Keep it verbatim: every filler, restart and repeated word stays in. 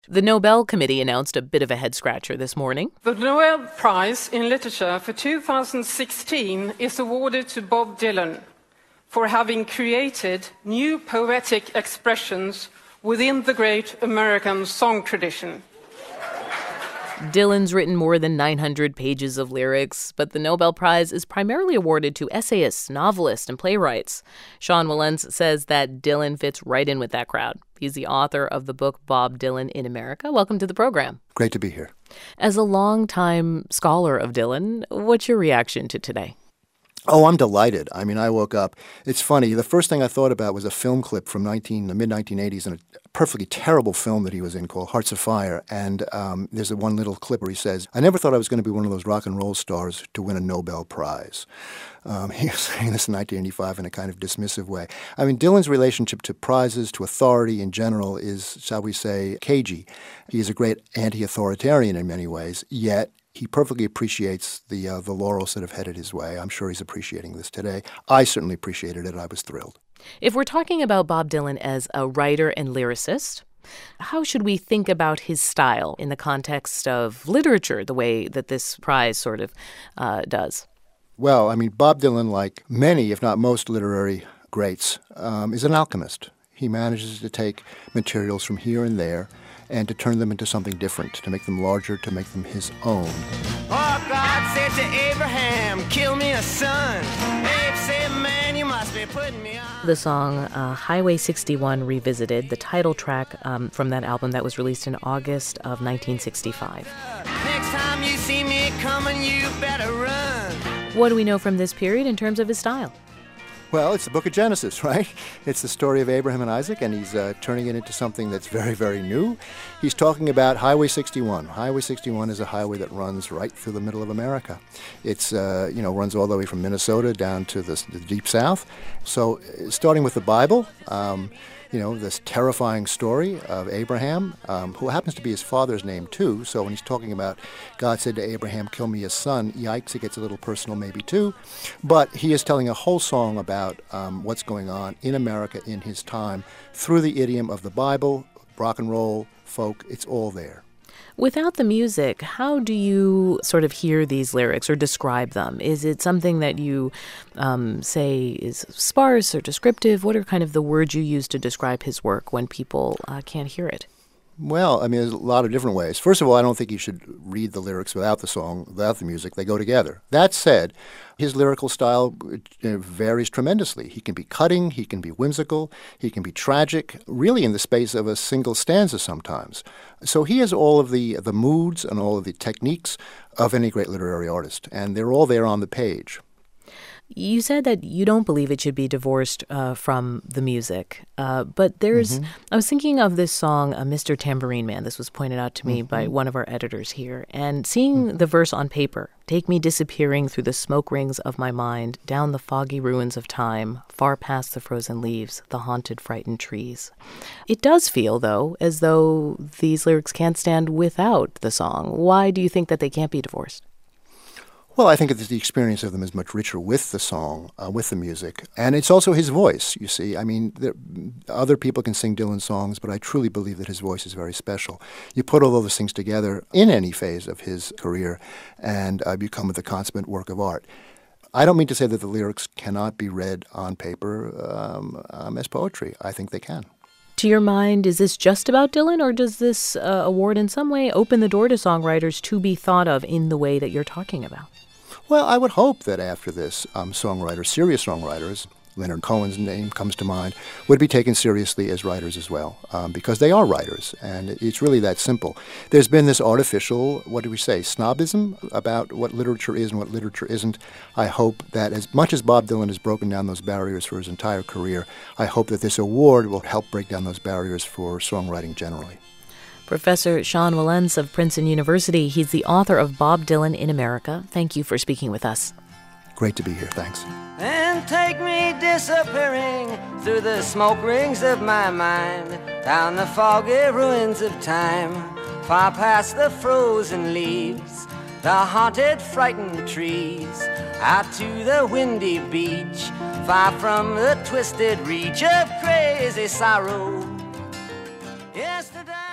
The Nobel Committee announced a bit of a head-scratcher this morning. The Nobel Prize in Literature for two thousand sixteen is awarded to Bob Dylan for having created new poetic expressions within the great American song tradition. Dylan's written more than nine hundred pages of lyrics, but the Nobel Prize is primarily awarded to essayists, novelists, and playwrights. Sean Wilentz says that Dylan fits right in with that crowd. He's the author of the book Bob Dylan in America. Welcome to the program. Great to be here. As a longtime scholar of Dylan, what's your reaction to today? Oh, I'm delighted. I mean, I woke up. It's funny. The first thing I thought about was a film clip from nineteen, the mid nineteen eighties in a perfectly terrible film that he was in called Hearts of Fire. And um, there's a one little clip where he says, I never thought I was going to be one of those rock and roll stars to win a Nobel Prize. Um, he was saying this in nineteen eighty-five in a kind of dismissive way. I mean, Dylan's relationship to prizes, to authority in general is, shall we say, cagey. He is a great anti-authoritarian in many ways, yet he perfectly appreciates the uh, the laurels that have headed his way. I'm sure he's appreciating this today. I certainly appreciated it. I was thrilled. If we're talking about Bob Dylan as a writer and lyricist, how should we think about his style in the context of literature, the way that this prize sort of uh, does? Well, I mean, Bob Dylan, like many, if not most literary greats, um, is an alchemist. He manages to take materials from here and there and to turn them into something different, to make them larger, to make them his own. Oh, God said to Abraham, kill me a son. Abe said, man, you must be putting me on. The song uh, Highway sixty-one Revisited, the title track um, from that album that was released in August of nineteen sixty-five. Next time you see me coming, you better run. What do we know from this period in terms of his style? Well, it's the book of Genesis, right? It's the story of Abraham and Isaac, and he's uh, turning it into something that's very, very new. He's talking about Highway sixty-one. Highway sixty-one is a highway that runs right through the middle of America. It's, uh, you know, runs all the way from Minnesota down to the, the deep south. So starting with the Bible, um, you know, this terrifying story of Abraham, um, who happens to be his father's name too. So when he's talking about God said to Abraham, kill me a son, yikes, it gets a little personal maybe too. But he is telling a whole song about um, what's going on in America in his time through the idiom of the Bible, rock and roll, folk, it's all there. Without the music, how do you sort of hear these lyrics or describe them? Is it something that you um, say is sparse or descriptive? What are kind of the words you use to describe his work when people uh, can't hear it? Well, I mean, there's a lot of different ways. First of all, I don't think you should read the lyrics without the song, without the music. They go together. That said, his lyrical style varies tremendously. He can be cutting, he can be whimsical, he can be tragic, really in the space of a single stanza sometimes. So he has all of the, the moods and all of the techniques of any great literary artist, and they're all there on the page. You said that you don't believe it should be divorced uh, from the music, uh, but there's, mm-hmm. I was thinking of this song, uh, Mister Tambourine Man. This was pointed out to me mm-hmm. by one of our editors here. And seeing mm-hmm. the verse on paper, take me disappearing through the smoke rings of my mind, down the foggy ruins of time, far past the frozen leaves, the haunted, frightened trees. It does feel, though, as though these lyrics can't stand without the song. Why do you think that they can't be divorced? Well, I think that the experience of them is much richer with the song, uh, with the music. And it's also his voice, you see. I mean, there, other people can sing Dylan songs, but I truly believe that his voice is very special. You put all of those things together in any phase of his career, and uh, you come with a consummate work of art. I don't mean to say that the lyrics cannot be read on paper um, um, as poetry. I think they can. To your mind, is this just about Dylan, or does this uh, award in some way open the door to songwriters to be thought of in the way that you're talking about? Well, I would hope that after this, um, songwriters, serious songwriters, Leonard Cohen's name comes to mind, would be taken seriously as writers as well, um, because they are writers, and it's really that simple. There's been this artificial, what do we say, snobism about what literature is and what literature isn't. I hope that as much as Bob Dylan has broken down those barriers for his entire career, I hope that this award will help break down those barriers for songwriting generally. Professor Sean Wilentz of Princeton University, he's the author of Bob Dylan in America. Thank you for speaking with us. Great to be here. Thanks. And take me disappearing through the smoke rings of my mind, down the foggy ruins of time, far past the frozen leaves, the haunted, frightened trees, out to the windy beach, far from the twisted reach of crazy sorrow. Yesterday